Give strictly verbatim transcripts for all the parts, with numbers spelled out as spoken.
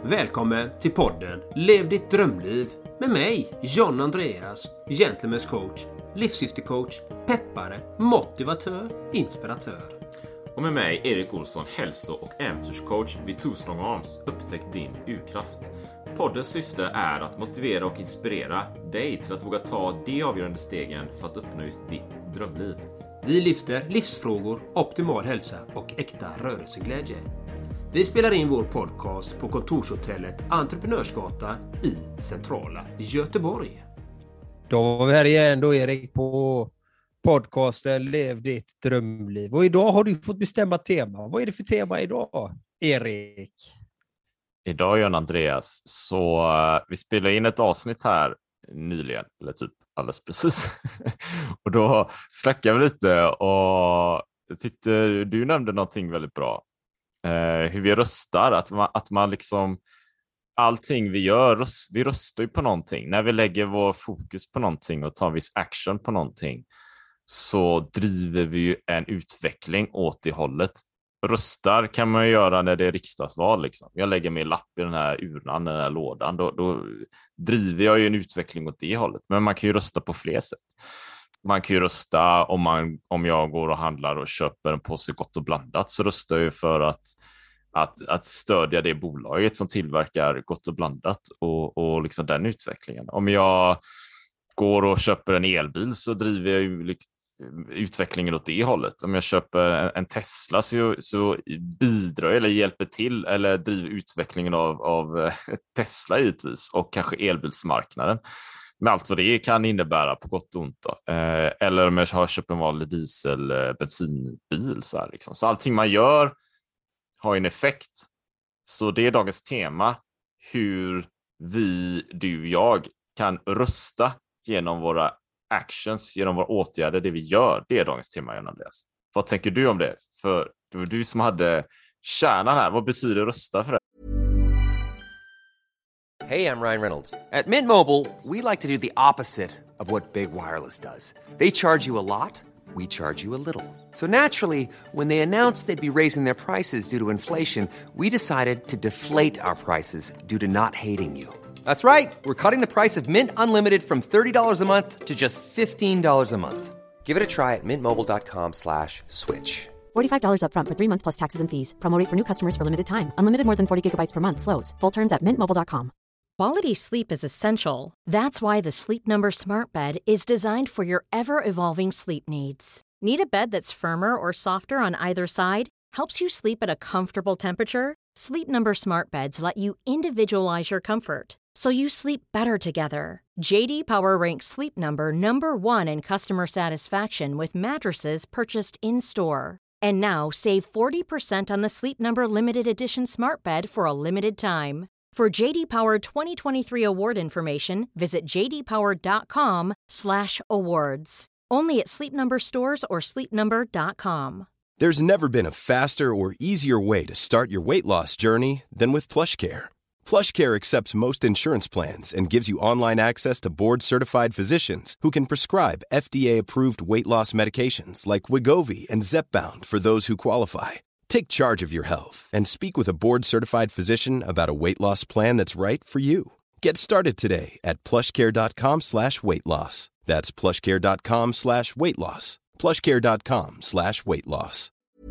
Välkommen till podden Lev ditt drömliv med mig, John Andreas, Gentlemen's coach, livssyftecoach, peppare, motivatör, inspiratör. Och med mig, Erik Olsson, hälso- och äventyrscoach vid Two Strong Arms. Upptäck din urkraft. Poddens syfte är att motivera och inspirera dig till att våga ta de avgörande stegen för att uppnå just ditt drömliv. Vi lyfter livsfrågor, optimal hälsa och äkta rörelseglädje. Vi spelar in vår podcast på kontorshotellet Entreprenörsgatan i centrala Göteborg. Då var vi här igen då, Erik, på podcasten Lev ditt drömliv. Och idag har du fått bestämma tema. Vad är det för tema idag, Erik? Idag, John Andreas, så uh, vi spelar in ett avsnitt här nyligen, eller typ alldeles precis. Och då snackade vi lite och jag tyckte du nämnde någonting väldigt bra. Uh, hur vi röstar, att man, att man liksom allting vi gör, röst, vi röstar ju på någonting. När vi lägger vår fokus på någonting och tar viss action på någonting så driver vi ju en utveckling åt det hållet. Röstar kan man ju göra när det är riksdagsval. Liksom. Jag lägger min lapp i den här urnan, den här lådan. Då, då driver jag ju en utveckling åt det hållet. Men man kan ju rösta på fler sätt. Man kan ju rösta om, man, om jag går och handlar och köper en påse Gott och blandat, så röstar jag för att, att, att stödja det bolaget som tillverkar Gott och blandat och, och liksom den utvecklingen. Om jag går och köper en elbil så driver jag ju liksom utvecklingen åt det hållet. Om jag köper en Tesla så, så bidrar eller hjälper till eller driver utvecklingen av, av Tesla givetvis och kanske elbilsmarknaden med allt vad det kan innebära på gott och ont då. Eh, eller om jag har köpt en vanlig diesel bensinbil så här liksom. Så allting man gör har en effekt. Så det är dagens tema, hur vi, du, jag kan rösta genom våra actions, genom våra åtgärder, det vi gör. Det är dagens tema, John Andreas. Vad tänker du om det? För det var du som hade kärnan här. Vad betyder rösta för det? Hey, I'm Ryan Reynolds. At Mint Mobile, we like to do the opposite of what Big Wireless does. They charge you a lot, we charge you a little. So naturally, when they announced they'd be raising their prices due to inflation, we decided to deflate our prices due to not hating you. That's right. We're cutting the price of Mint Unlimited from thirty dollars a month to just fifteen dollars a month. Give it a try at mintmobile.com slash switch. forty-five dollars up front for three months plus taxes and fees. Promo rate for new customers for limited time. Unlimited more than forty gigabytes per month slows. Full terms at mint mobile dot com. Quality sleep is essential. That's why the Sleep Number Smart Bed is designed for your ever-evolving sleep needs. Need a bed that's firmer or softer on either side? Helps you sleep at a comfortable temperature? Sleep Number Smart Beds let you individualize your comfort, so you sleep better together. J D Power ranks Sleep Number number one in customer satisfaction with mattresses purchased in-store. And now save forty percent on the Sleep Number Limited Edition Smart Bed for a limited time. For J D Power twenty twenty-three award information, visit j d power dot com slash awards. Only at Sleep Number stores or sleep number dot com. There's never been a faster or easier way to start your weight loss journey than with PlushCare. PlushCare accepts most insurance plans and gives you online access to board-certified physicians who can prescribe F D A-approved weight loss medications like Wegovy and Zepbound for those who qualify. Take charge of your health and speak with a board-certified physician about a weight loss plan that's right for you. Get started today at plushcare.com slash weight loss. That's plushcare.com slash weight loss. plushcare.com slash weight loss.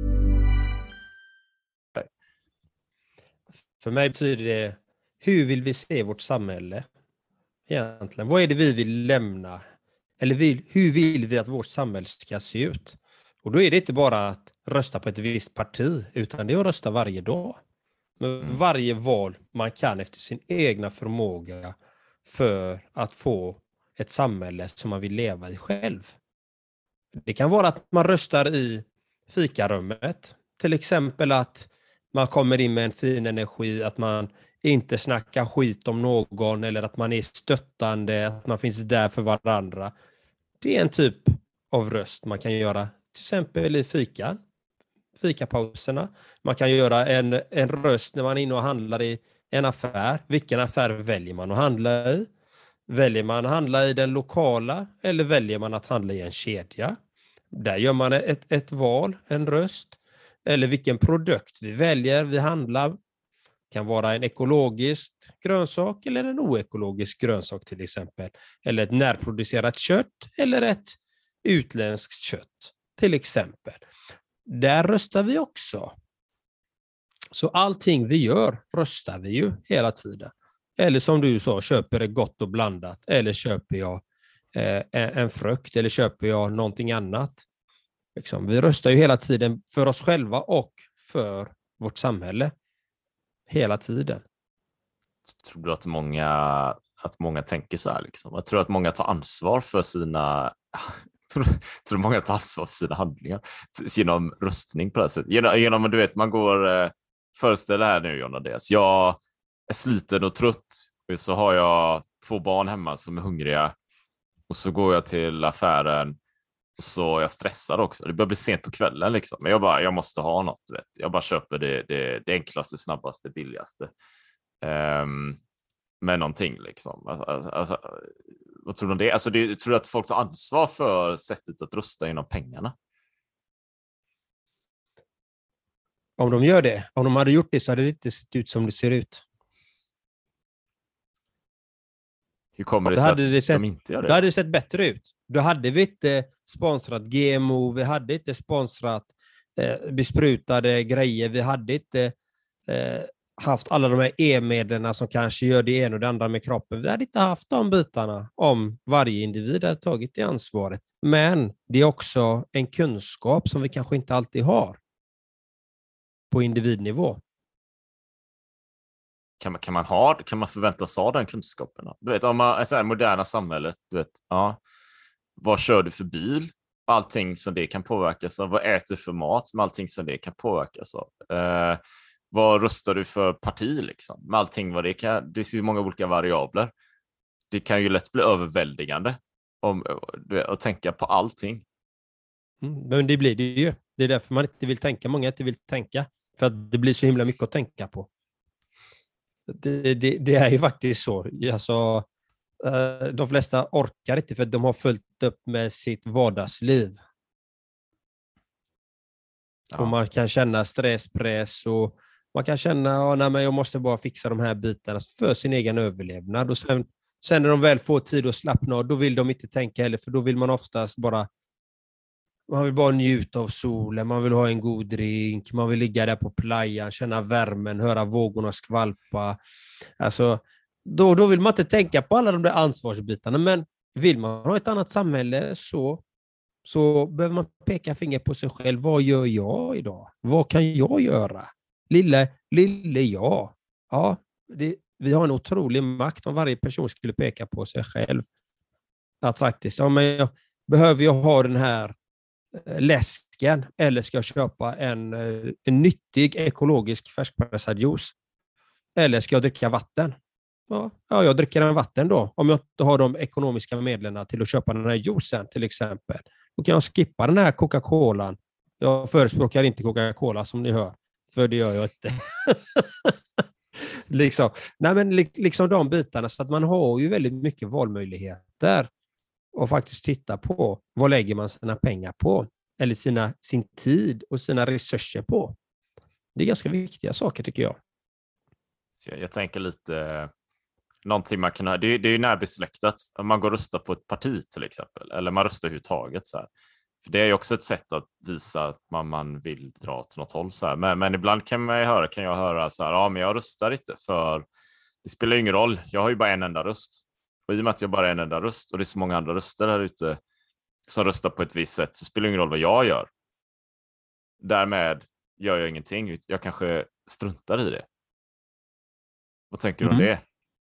För mig betyder det, hur vill vi se vårt samhälle egentligen? Vad är det vi vill lämna? Eller vill, hur vill vi att vårt samhälle ska se ut? Och då är det inte bara att rösta på ett visst parti, utan det är att rösta varje dag. Med varje val man kan efter sin egna förmåga för att få ett samhälle som man vill leva i själv. Det kan vara att man röstar i fikarummet. Till exempel att man kommer in med en fin energi, att man inte snackar skit om någon eller att man är stöttande, att man finns där för varandra. Det är en typ av röst man kan göra till exempel i fika, fikapauserna. Man kan göra en, en röst när man är inne och handlar i en affär. Vilken affär väljer man att handla i? Väljer man att handla i den lokala eller väljer man att handla i en kedja? Där gör man ett, ett val, en röst. Eller vilken produkt vi väljer, vi handlar. kan vara en ekologisk grönsak eller en oekologisk grönsak till exempel. Eller ett närproducerat kött eller ett utländskt kött till exempel. Där röstar vi också. Så allting vi gör röstar vi ju hela tiden. Eller som du sa, köper det gott och blandat. Eller köper jag eh, en frukt eller köper jag någonting annat. Liksom, vi röstar ju hela tiden för oss själva och för vårt samhälle. Hela tiden. Tror du att många, att många tänker så här? Liksom? Jag tror att många tar ansvar för sina... tror, tror många tar ansvar för sina handlingar genom röstning på det här sättet. Genom, genom du vet, man går... Föreställ här nu, John Andreas. Jag är sliten och trött. Och så har jag två barn hemma som är hungriga. Och så går jag till affären. Och så är jag stressad också. Det börjar bli sent på kvällen liksom. Men jag bara, jag måste ha något. Vet. Jag bara köper det, det, det enklaste, snabbaste, billigaste. Um, med någonting liksom. Alltså, alltså, alltså, vad tror du om det? Alltså, det? Tror du att folk tar ansvar för sättet att rösta inom pengarna? Om de gör det, om de hade gjort det så hade det inte sett ut som det ser ut. Hur kommer det sig att det sett, de inte gör det? Då hade det sett bättre ut. Då hade vi inte sponsrat G M O, vi hade inte sponsrat eh, besprutade grejer, vi hade inte eh, haft alla de här e-medlen som kanske gör det ena och det andra med kroppen. Vi hade inte haft de bitarna om varje individ hade tagit det ansvaret. Men det är också en kunskap som vi kanske inte alltid har på individnivå. Kan man, kan man ha, kan man förväntas ha den kunskapen? Du vet, om man är så här moderna samhället, du vet, ja, vad kör du för bil? Allting som det kan påverkas av. Vad äter du för mat? Med allting som det kan påverkas av. Eh, vad röstar du för parti liksom? Med allting vad det kan, det är ju många olika variabler. Det kan ju lätt bli överväldigande om att tänka på allting. Mm, men det blir det ju. Det är därför man inte vill tänka, många inte vill tänka. För att det blir så himla mycket att tänka på. Det, det, det är ju faktiskt så. Alltså, de flesta orkar inte för att de har följt upp med sitt vardagsliv. Ja. Och man kan känna stress, press och man kan känna att oh, jag måste bara fixa de här bitarna för sin egen överlevnad. Och sen, sen när de väl får tid att slappna, då vill de inte tänka heller, för då vill man oftast bara Man vill bara njuta av solen, man vill ha en god drink, man vill ligga där på playan, känna värmen, höra vågorna skvalpa. Alltså, då, då vill man inte tänka på alla de där ansvarsbitarna, men vill man ha ett annat samhälle så, så behöver man peka finger på sig själv. Vad gör jag idag? Vad kan jag göra? Lille, lille jag. Ja, det, vi har en otrolig makt om varje person skulle peka på sig själv. Att faktiskt, ja men jag, behöver jag ha den här läsken eller ska jag köpa en, en nyttig ekologisk färskpressad juice? Eller ska jag dricka vatten? Ja, ja, jag dricker en vatten då. Om jag inte har de ekonomiska medlen till att köpa den här juicen till exempel. Då kan jag skippa den här Coca-Colan. Jag förespråkar inte Coca-Cola som ni hör. För det gör jag inte. liksom. Nej, men liksom de bitarna. Så att man har ju väldigt mycket valmöjligheter. Och faktiskt titta på vad lägger man sina pengar på. Eller sina, sin tid och sina resurser på. Det är ganska viktiga saker tycker jag. Jag, jag tänker lite... Någonting man kan ha, det, det är ju närbesläktat om man går och röstar på ett parti till exempel. Eller man röstar överhuvudtaget så här. För det är ju också ett sätt att visa att man, man vill dra till något håll så här. Men, men ibland kan man ju höra, kan jag höra så här, ja men jag röstar inte för det spelar ingen roll, jag har ju bara en enda röst. Och i och med att jag bara har en enda röst och det är så många andra röster här ute som röstar på ett visst sätt så spelar det ingen roll vad jag gör. Därmed gör jag ingenting, jag kanske struntar i det. Vad tänker Mm. du om det?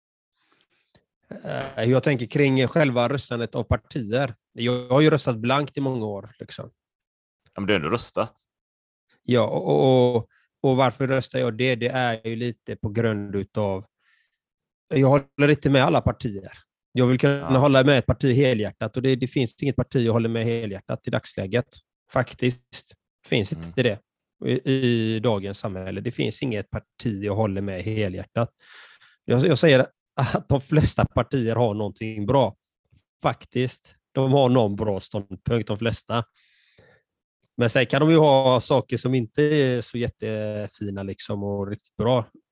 Jag tänker kring själva röstandet av partier. Jag har ju röstat blankt i många år. Liksom. Ja, men du har ändå röstat. Ja, och, och, och varför röstar jag det? Det är ju lite på grund av... Jag håller inte med alla partier. Jag vill kunna ja. hålla med ett parti helhjärtat och det, det finns inget parti jag håller med helhjärtat i dagsläget. Faktiskt finns inte mm. det i, i dagens samhälle. Det finns inget parti jag håller med helhjärtat. Jag, jag säger att de flesta partier har någonting bra. Faktiskt. De har någon bra ståndpunkt, de flesta. Men sen kan de ju ha saker som inte är så jättefina liksom och riktigt bra.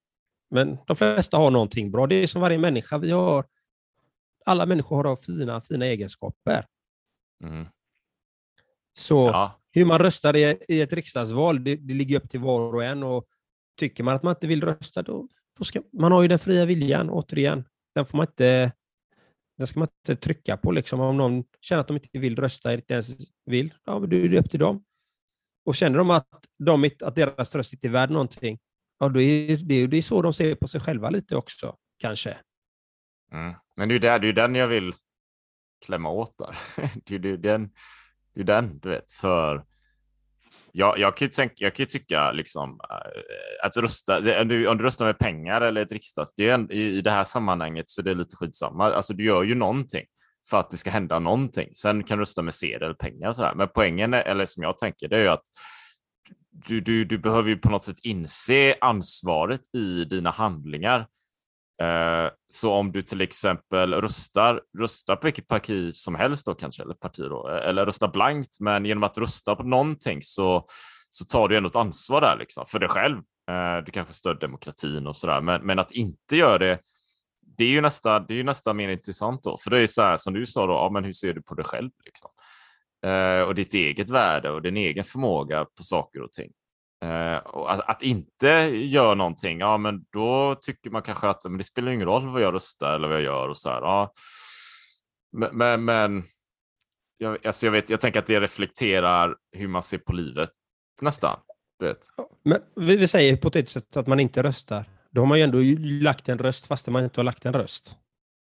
Men de flesta har någonting bra. Det är som varje människa. Vi har, alla människor har fina, fina egenskaper. Mm. Så Ja. hur man röstar i, i ett riksdagsval, det, det ligger upp till var och en. Och tycker man att man inte vill rösta, då, då ska man har ju den fria viljan, återigen. Den får man inte, den ska man inte trycka på. Liksom. Om någon känner att de inte vill rösta, inte ens vill, ja, men det är upp till dem. Och känner de att, de, att deras röst inte är värd någonting, ja, då är det, det är så de ser på sig själva lite också, kanske. Mm. Men det är ju där, det är den jag vill klämma åt där. Det är ju den, det är den, du vet, för jag, jag kan ju tänka, jag kan ju tycka liksom att rösta, om du, om du röstar med pengar eller ett riksdags, det är, i, i det här sammanhanget så det är lite skitsamma. Alltså du gör ju någonting för att det ska hända någonting. Sen kan du rösta med sedel eller pengar och sådär. Men poängen, är, eller som jag tänker, det är ju att du, du, du behöver ju på något sätt inse ansvaret i dina handlingar. Uh, så om du till exempel röstar, röstar på vilket parti som helst då kanske, eller parti då, eller röstar blankt, men genom att rösta på någonting så, så tar du ändå ett ansvar där liksom, för dig själv. Uh, du kanske stöd demokratin och sådär, men, men att inte göra det, det är ju nästa, det är ju nästa mer intressant då, för det är så här som du sa då, ja, men hur ser du på dig själv liksom? Uh, och ditt eget värde och din egen förmåga på saker och ting. Uh, och att, att inte göra någonting, ja men då tycker man kanske att men det spelar ingen roll vad jag röstar eller vad jag gör och så här, ja. Men, men, men jag, alltså jag, vet, jag tänker att det reflekterar hur man ser på livet nästan, vet. Men vi, vi säger hypotetiskt att man inte röstar, då har man ju ändå lagt en röst fast man inte har lagt en röst.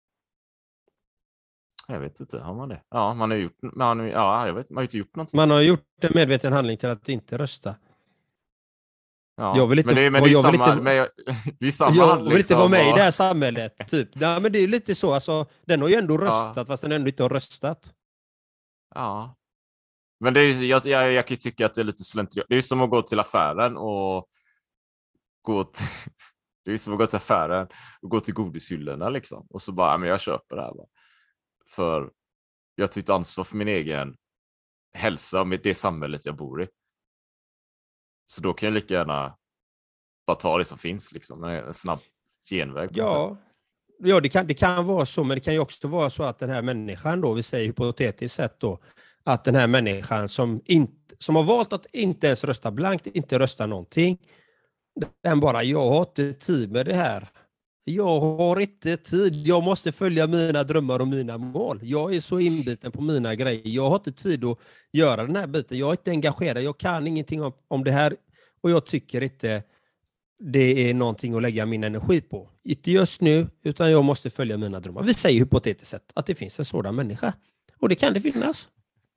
Jag vet inte, har man det? Ja, man har gjort, man, ja, jag vet, man har inte gjort någonting. Man har gjort en medveten handling till att inte rösta. Ja, Jag vill inte, men det, men det är jag vill samma, inte, men, det är samma jag handling vill inte som vara med var... i det här samhället. Typ. Ja, men det är ju lite så. Alltså, den har ju ändå röstat Ja. fast den ändå inte har röstat. Ja. Men det är, jag, jag, jag kan ju tycka att det är lite slentrian. Det är ju som att gå till affären och gå till, det är ju som att gå till affären och gå till godishyllorna liksom. Och så bara, ja, men jag köper det här bara. För jag tar ett ansvar för min egen hälsa och med det samhället jag bor i. Så då kan jag lika gärna bara ta det som finns liksom. En snabb genväg. Ja, ja det, kan, det kan vara så, men det kan ju också vara så att den här människan då, vi säger hypotetiskt sett då, att den här människan som, inte, som har valt att inte ens rösta blankt, inte rösta någonting, den bara, jag har inte tid med det här. Jag har inte tid. Jag måste följa mina drömmar och mina mål. Jag är så inbiten på mina grejer. Jag har inte tid att göra den här biten. Jag är inte engagerad. Jag kan ingenting om, om det här. Och jag tycker inte det är någonting att lägga min energi på. Inte just nu, utan jag måste följa mina drömmar. Vi säger hypotetiskt sett att det finns en sådan människa. Och det kan det finnas.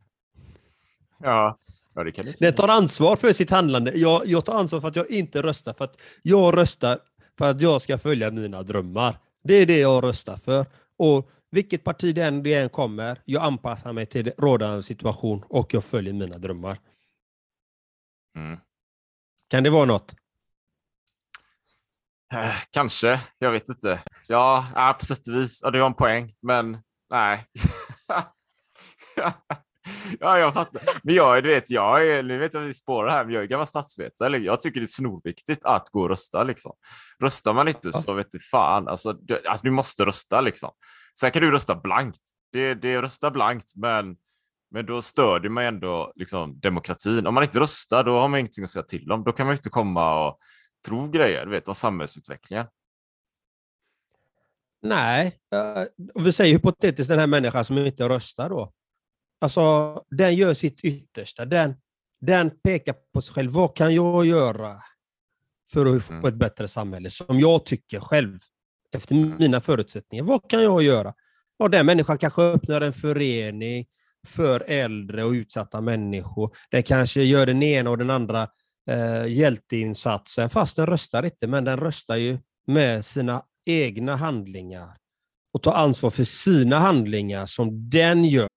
Ja, ja det kan det finnas. Den tar ansvar för sitt handlande. Jag, jag tar ansvar för att jag inte röstar. För att jag röstar för att jag ska följa mina drömmar. Det är det jag röstar för. Och vilket parti det än, det än kommer, jag anpassar mig till rådande situation och jag följer mina drömmar. Mm. Kan det vara något? Eh, kanske, jag vet inte. Ja, ja på sätt och vis. Ja, det var en poäng, men nej. Ja, jag fattar. Men jag, du vet, jag är, nu vet jag att vi spårar här, men jag är gammal statsvetare. Jag tycker det är snorviktigt att gå och rösta, liksom. Röstar man inte så vet du fan. Alltså du, alltså, du måste rösta, liksom. Sen kan du rösta blankt. Det, det är rösta blankt, men, men då stödjer man ändå liksom, demokratin. Om man inte röstar, då har man ingenting att säga till om. Då kan man inte komma och tro grejer, du vet, om samhällsutvecklingen. Nej, uh, vi säger hypotetiskt den här människan som inte röstar då. Alltså, den gör sitt yttersta. Den, den pekar på sig själv. Vad kan jag göra för att få mm. ett bättre samhälle? Som jag tycker själv, efter mina förutsättningar. Vad kan jag göra? Och den människan kanske öppnar en förening för äldre och utsatta människor. Den kanske gör den ena och den andra eh, hjälteinsatsen. Fast den röstar inte, men den röstar ju med sina egna handlingar. Och tar ansvar för sina handlingar som den gör.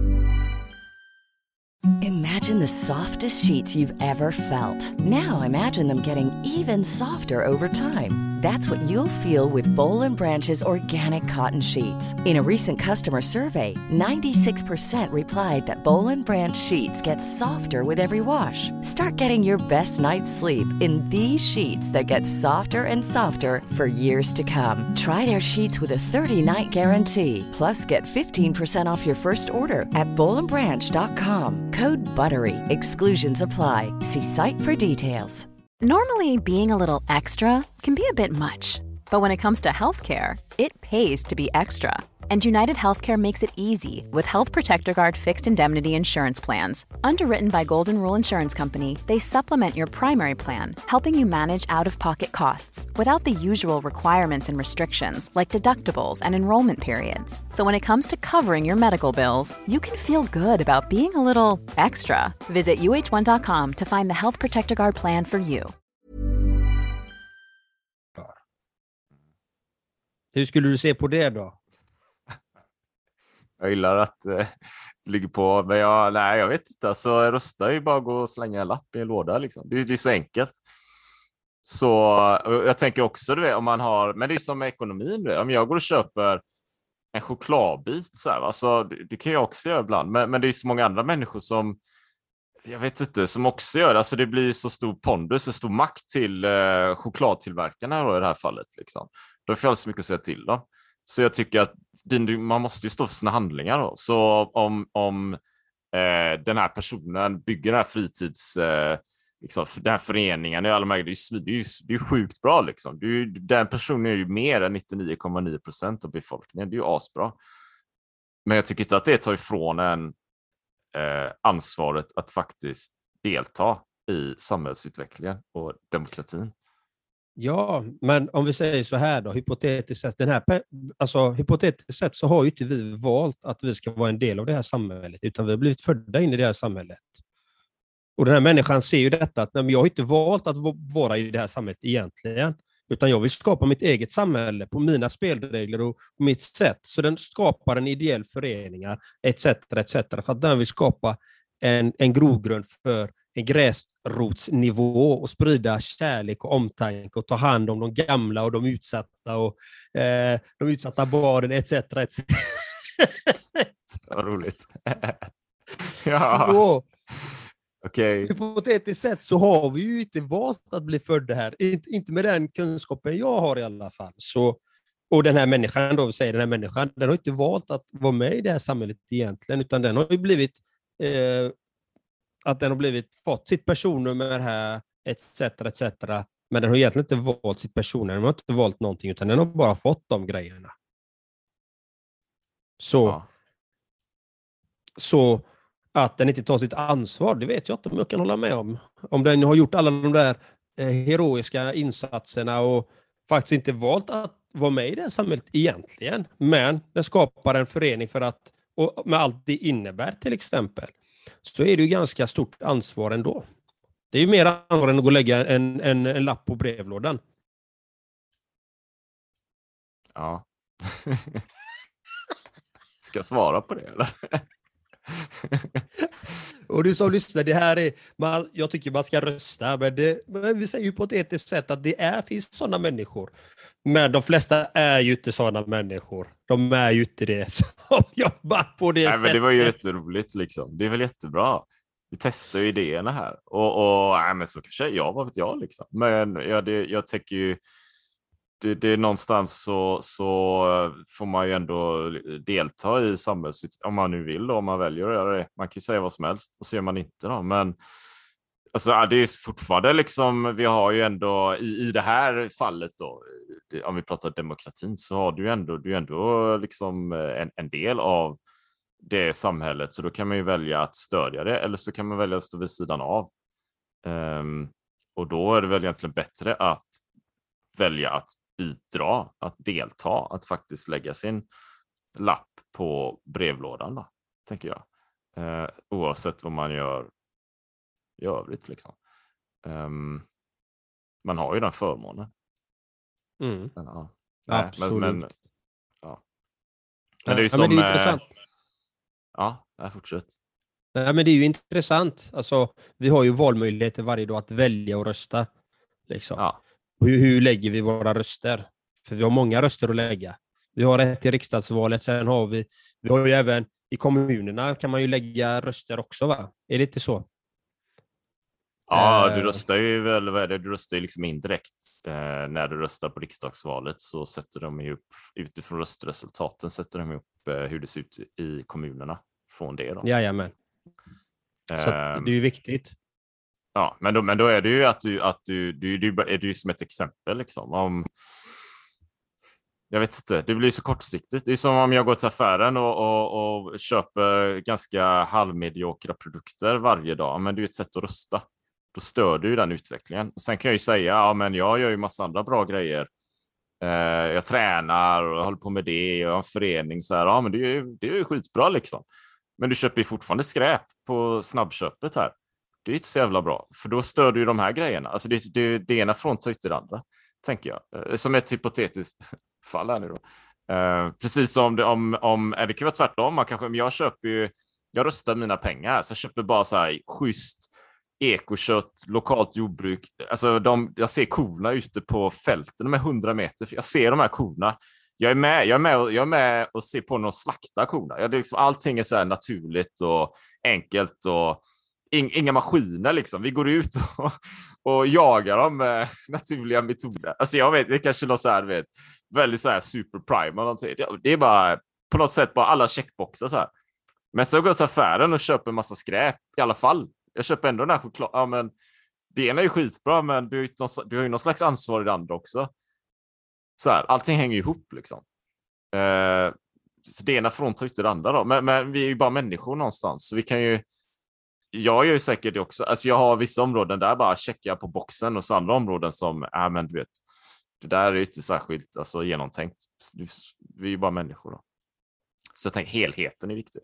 Imagine the softest sheets you've ever felt. Now imagine them getting even softer over time. That's what you'll feel with Bowl and Branch's organic cotton sheets. In a recent customer survey, ninety-six percent replied that Bowl and Branch sheets get softer with every wash. Start getting your best night's sleep in these sheets that get softer and softer for years to come. Try their sheets with a thirty-night guarantee. Plus, get fifteen percent off your first order at bowl and branch dot com. Code BUTTERY. Exclusions apply. See site for details. Normally, being a little extra can be a bit much, but when it comes to healthcare, it pays to be extra. And United Healthcare makes it easy with Health Protector Guard fixed indemnity insurance plans. Underwritten by Golden Rule Insurance Company, they supplement your primary plan, helping you manage out-of-pocket costs without the usual requirements and restrictions like deductibles and enrollment periods. So when it comes to covering your medical bills, you can feel good about being a little extra. Visit U H one dot com to find the Health Protector Guard plan for you. Hur skulle du se på det då? Jag gillar att eh, det ligger på, men jag, nej, jag vet inte. Så rösta ju bara att gå och slänga en lapp i en låda. Liksom. Det, det är så enkelt. Så jag tänker också, du vet, om man har, men det är som med ekonomin. Du vet, om jag går och köper en chokladbit, så här, alltså, det, det kan jag också göra ibland. Men, men det är så många andra människor som, jag vet inte, som också gör det. Alltså det blir så stor pondus, så stor makt till eh, chokladtillverkarna då, i det här fallet. Liksom. Då får jag så mycket att säga till dem. Så jag tycker att man måste ju stå för sina handlingar då. Så om, om eh, den här personen bygger den här fritids, eh, liksom, den här föreningen i alla möjliga, det är ju det är sjukt bra liksom. Det är ju, den personen är ju mer än nittionio komma nio procent av befolkningen. Det är ju asbra. Men jag tycker inte att det tar ifrån en eh, ansvaret att faktiskt delta i samhällsutvecklingen och demokratin. Ja, men om vi säger så här då, hypotetiskt sett, den här, alltså, hypotetiskt sett så har ju inte vi valt att vi ska vara en del av det här samhället, utan vi har blivit födda in i det här samhället. Och den här människan ser ju detta, att nej, men jag har inte valt att vara i det här samhället egentligen, utan jag vill skapa mitt eget samhälle på mina spelregler och mitt sätt. Så den skapar en ideell föreningar, et cetera, et cetera, för att den vill skapa en, en grogrund för en gräsrotsnivå och sprida kärlek och omtanke och ta hand om de gamla och de utsatta och eh, de utsatta barnen, et cetera, et cetera. Vad roligt. Ja. Så, okay. Hypotetiskt sett så har vi ju inte valt att bli födda här. Inte, inte med den kunskapen jag har i alla fall. Så, och den här människan, då vi säger den här människan, den har inte valt att vara med i det här samhället egentligen, utan den har ju blivit eh, att den har blivit fått sitt personnummer här, et cetera, et cetera. Men den har egentligen inte valt sitt personnummer, den har inte valt någonting, utan den har bara fått de grejerna. Så, ja. Så att den inte tar sitt ansvar, det vet jag inte om jag kan hålla med om. Om den har gjort alla de där eh, heroiska insatserna och faktiskt inte valt att vara med i det här samhället egentligen. Men den skapar en förening för att, och med allt det innebär till exempel, så är det ju ganska stort ansvar ändå. Det är ju mer ansvar än att gå och lägga en, en, en lapp på brevlådan. Ja. Ska jag svara på det eller? Och du som lyssnar, det här är, man, jag tycker man ska rösta, men, det, men vi säger ju på ett etiskt sätt att det är, finns sådana människor. Men de flesta är ju inte sådana människor. De är ju inte det som jobbar på det Nej, sättet. Men det var ju jätteroligt liksom. Det är väl jättebra. Vi testar ju idéerna här. Och, och nej, men så kanske jag, vad vet jag liksom. Men ja, det, jag tänker ju det, det är någonstans så, så får man ju ändå delta i samhällsutvecklingen om man nu vill då, om man väljer att göra det. Man kan ju säga vad som helst och så gör man inte då. Men alltså, det är fortfarande liksom, vi har ju ändå i, i det här fallet då, om vi pratar demokratin, så har du ju ändå, du är ändå liksom en, en del av det samhället, så då kan man ju välja att stödja det eller så kan man välja att stå vid sidan av. Um, och då är det väl egentligen bättre att välja att bidra, att delta, att faktiskt lägga sin lapp på brevlådan då, tänker jag. Uh, oavsett vad man gör i övrigt liksom. Um, man har ju den förmånen. Mm. Men, ja. Absolut. Men, men, ja. men det är ju ja, som... men det är intressant. Ja, jag fortsätt. Nej, men det är ju intressant. Alltså, vi har ju valmöjligheter varje dag att välja och rösta. Liksom. Ja. hur, hur lägger vi våra röster? För vi har många röster att lägga. Vi har rätt i riksdagsvalet, sen har vi, vi har ju även i kommunerna kan man ju lägga röster också, va? Är det inte så? Ja, Eh, du röstar ju väl, vad är det? Du röstar ju liksom indirekt. Eh, när du röstar på riksdagsvalet så sätter de ju upp, utifrån röstresultaten sätter de upp eh, hur det ser ut i kommunerna från det då. Jajamän. Så Eh, det är ju viktigt. Ja, men då, men då är det ju att du, att du, du, du är du som ett exempel liksom. Om, jag vet inte, det blir så kortsiktigt. Det är som om jag går till affären och, och, och köper ganska halvmediokra produkter varje dag. Men det är ett sätt att rösta. Då stör du ju den utvecklingen. Och sen kan jag ju säga, ja men jag gör ju massa andra bra grejer. Eh, jag tränar och håller på med det. Jag har en förening så här. Ja men det är ju, det är ju skitbra liksom. Men du köper ju fortfarande skräp på snabbköpet här. Det är inte så jävla bra. För då stör du ju de här grejerna. Alltså det, det, det ena fråntar inte det andra. Tänker jag. Som ett hypotetiskt fall här nu då. Eh, precis som det, om, om det kan vara tvärtom. Man kanske, jag köper ju, jag röstar mina pengar här. Så jag köper bara så här schysst ekokött, lokalt jordbruk. Alltså de, jag ser korna ute på fälten med hundra meter. Jag ser de här korna. Jag är med, jag är med, och, jag är med och ser på någon slakta korna. Jag, liksom, allting är så här naturligt och enkelt och in, inga maskiner liksom. Vi går ut och, och jagar dem med naturliga metoder. Alltså jag vet, det kanske är något så här, vet, väldigt så här super prime eller någonting. Det är bara på något sätt bara alla checkboxar så här. Men så går jag till affären och köper en massa skräp i alla fall. Jag köper ändå den här choklad. Ja, men det ena är ju skitbra, men du har ju någon, du har ju någon slags ansvar i det andra också. Så här, allting hänger ihop liksom. Eh, så det ena fråntar inte det andra då. Men, men vi är ju bara människor någonstans. Så vi kan ju... Jag gör ju säkert det också. Alltså jag har vissa områden där bara checkar på boxen och så andra områden som, ja äh, men du vet, det där är ju inte särskilt alltså, genomtänkt. Vi är ju bara människor då. Så jag tänker helheten är viktig.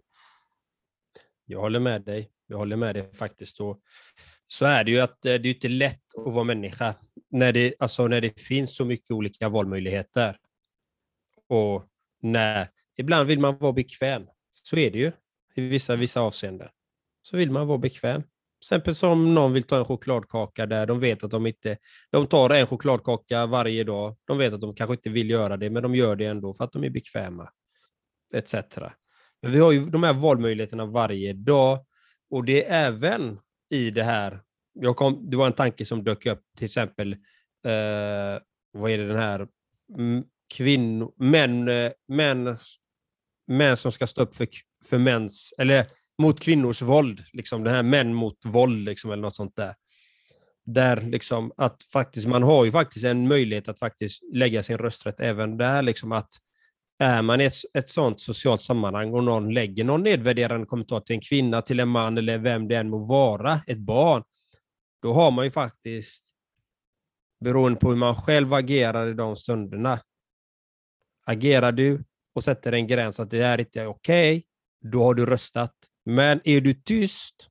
Jag håller med dig. Jag håller med dig faktiskt. Och så är det ju att det är inte lätt att vara människa när det, alltså när det finns så mycket olika valmöjligheter. Och när, ibland vill man vara bekväm. Så är det ju i vissa, vissa avseenden. Så vill man vara bekväm. Till exempel som någon vill ta en chokladkaka där de vet att de inte... De tar en chokladkaka varje dag. De vet att de kanske inte vill göra det, men de gör det ändå för att de är bekväma. Etc. Men vi har ju de här valmöjligheterna varje dag. Och det är även i det här... Jag kom, det var en tanke som dök upp, till exempel... Eh, vad är det den här... Kvinnor... Män, män, män som ska stå upp för, för mäns... Eller... mot kvinnors våld, liksom det här män mot våld liksom, eller något sånt där. Där liksom att faktiskt man har ju faktiskt en möjlighet att faktiskt lägga sin rösträtt även där liksom att är man i ett, ett sånt socialt sammanhang och någon lägger någon nedvärderande kommentar till en kvinna, till en man eller vem det än må vara, ett barn, då har man ju faktiskt, beroende på hur man själv agerar i de stunderna, agerar du och sätter en gräns att det är inte okej, då har du röstat. Men är du tyst,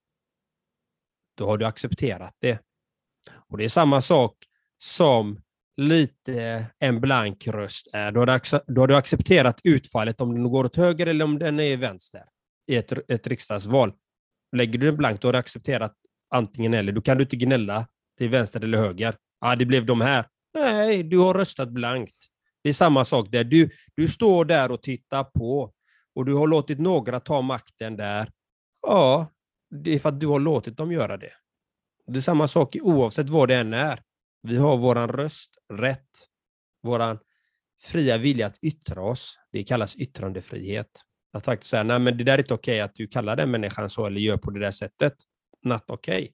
då har du accepterat det. Och det är samma sak som lite en blank röst är. Då har du, då har du accepterat utfallet om den går åt höger eller om den är vänster i ett, ett riksdagsval. Lägger du den blank, då har du accepterat antingen eller. Då kan du inte gnälla till vänster eller höger. Ja, det blev de här. Nej, du har röstat blankt. Det är samma sak där. Du, du står där och tittar på och du har låtit några ta makten där. Ja, det är för att du har låtit dem göra det. Det är samma sak oavsett vad det än är. Vi har våran rösträtt, våran fria vilja att yttra oss. Det kallas yttrandefrihet. Att faktiskt säga, nej men det där är inte okej att du kallar den människan så eller gör på det där sättet. Not okej.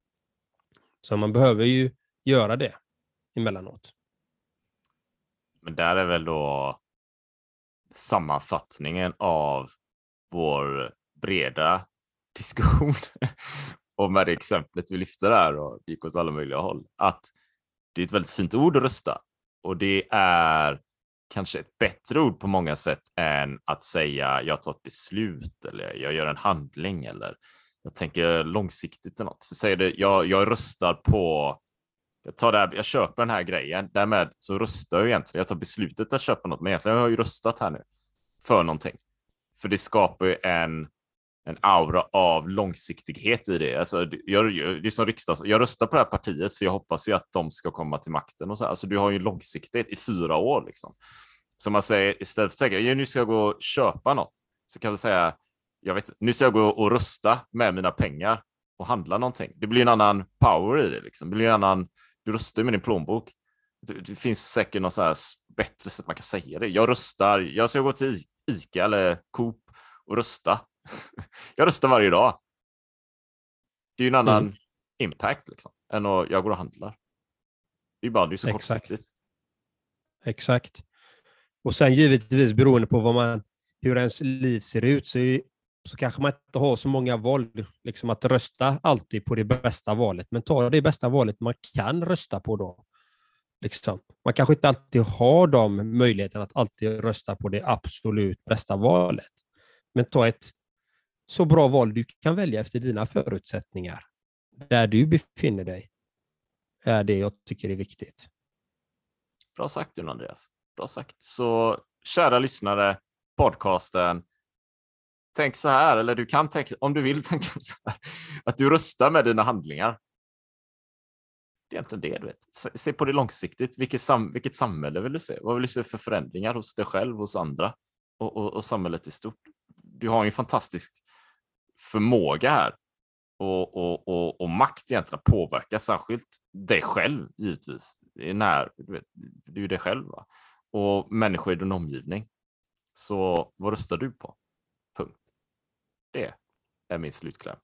Så man behöver ju göra det emellanåt. Men där är väl då sammanfattningen av vår breda diskussion och med det exemplet vi lyfter där och gick åt alla möjliga håll, att det är ett väldigt fint ord att rösta och det är kanske ett bättre ord på många sätt än att säga jag tar ett beslut eller jag gör en handling eller jag tänker långsiktigt eller något. För säger det, jag, jag röstar på jag, tar det här, jag köper den här grejen, därmed så röstar jag egentligen, jag tar beslutet att köpa något, men egentligen har jag ju röstat här nu för någonting. För det skapar ju en en aura av långsiktighet i det. Alltså, jag, det är som riksdags, jag röstar på det här partiet för jag hoppas ju att de ska komma till makten. Och så. Alltså, du har ju långsiktighet i fyra år. Liksom. Så man säger, istället för att tänka, nu ska jag gå och köpa något, så kan jag säga, jag vet, nu ska jag gå och rösta med mina pengar och handla någonting. Det blir en annan power i det. Liksom. Det blir en annan, du röstar med din plånbok. Det, det finns säkert något så här bättre sätt man kan säga det. Jag röstar, jag ska gå till Ica eller Coop och rösta. Jag röstar varje dag. Det är ju en annan mm. impact liksom, än att jag går och handlar. Det är bara, det är så Exakt. kortsiktigt. Exakt. Och sen givetvis beroende på vad man, hur ens liv ser ut, så, är, så kanske man inte har så många val liksom, att rösta alltid på det bästa valet. Men ta det bästa valet man kan rösta på då. Liksom. Man kanske inte alltid har de möjligheten att alltid rösta på det absolut bästa valet. Men ta ett så bra val du kan välja efter dina förutsättningar. Där du befinner dig är det jag tycker är viktigt. Bra sagt, Jon Andreas. Bra sagt. Så kära lyssnare, podcasten, tänk så här, eller du kan tänka, om du vill tänka så här, att du röstar med dina handlingar. Det är egentligen det, du vet. Se, se på det långsiktigt. Vilket, sam, vilket samhälle vill du se? Vad vill du se för förändringar hos dig själv, hos andra och, och, och samhället i stort? Du har en fantastisk förmåga här och, och, och, och makt egentligen att påverka särskilt dig själv, givetvis. Det är, när, du vet, det är ju dig själv, va? Och människor i din omgivning. Så vad röstar du på? Punkt. Det är min slutkläm.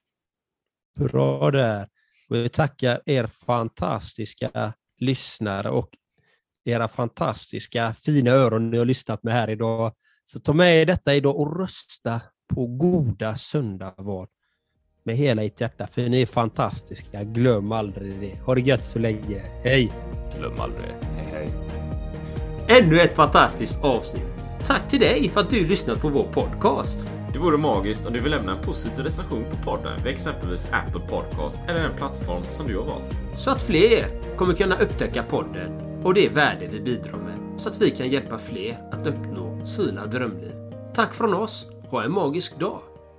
Bra där. Och jag tackar er fantastiska lyssnare och era fantastiska fina öron ni har lyssnat med här idag. Så ta med er detta idag och rösta på goda sunda val med hela ert hjärta, för ni är fantastiska. Glöm aldrig det. Ha det gött så länge. Hej! Glöm aldrig. Hej hej. Ännu ett fantastiskt avsnitt. Tack till dig för att du lyssnat på vår podcast. Det vore magiskt om du vill lämna en positiv recension på podden vid exempelvis Apple Podcast eller en plattform som du har valt. Så att fler kommer kunna upptäcka podden och det värde vi bidrar med, så att vi kan hjälpa fler att uppnå sina drömliv. Tack från oss. Ha en magisk dag.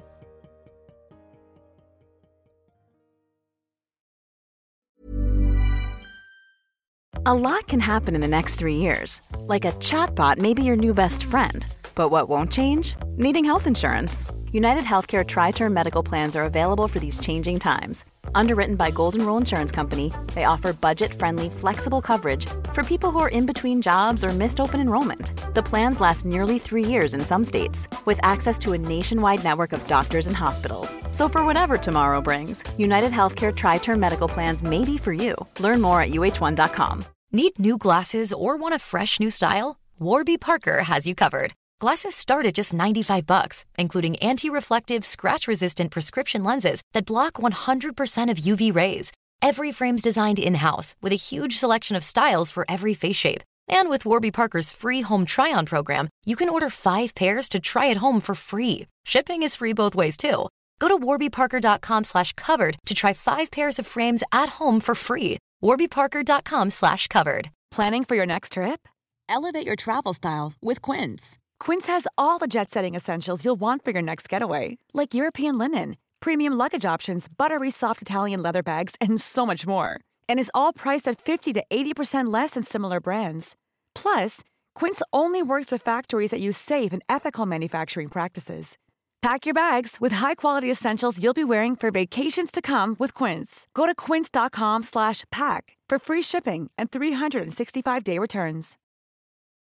A lot can happen in the next three years. Like a chatbot may be your new best friend. But what won't change? Needing health insurance. United Healthcare Tri-Term Medical Plans are available for these changing times. Underwritten by Golden Rule Insurance Company, they offer budget-friendly, flexible coverage for people who are in between jobs or missed open enrollment. The plans last nearly three years in some states, with access to a nationwide network of doctors and hospitals. So for whatever tomorrow brings, United Healthcare Tri-Term Medical Plans may be for you. Learn more at U H one dot com. Need new glasses or want a fresh new style? Warby Parker has you covered. Glasses start at just ninety-five bucks, including anti-reflective, scratch-resistant prescription lenses that block one hundred percent of U V rays. Every frame's designed in-house with a huge selection of styles for every face shape. And with Warby Parker's free home try-on program, you can order five pairs to try at home for free. Shipping is free both ways, too. Go to warbyparker.com slash covered to try five pairs of frames at home for free. warbyparker.com slash covered. Planning for your next trip? Elevate your travel style with Quince. Quince has all the jet-setting essentials you'll want for your next getaway, like European linen, premium luggage options, buttery soft Italian leather bags, and so much more. And is all priced at fifty to eighty percent less than similar brands. Plus, Quince only works with factories that use safe and ethical manufacturing practices. Pack your bags with high-quality essentials you'll be wearing for vacations to come with Quince. Go to quince.com slash pack for free shipping and three sixty-five day returns.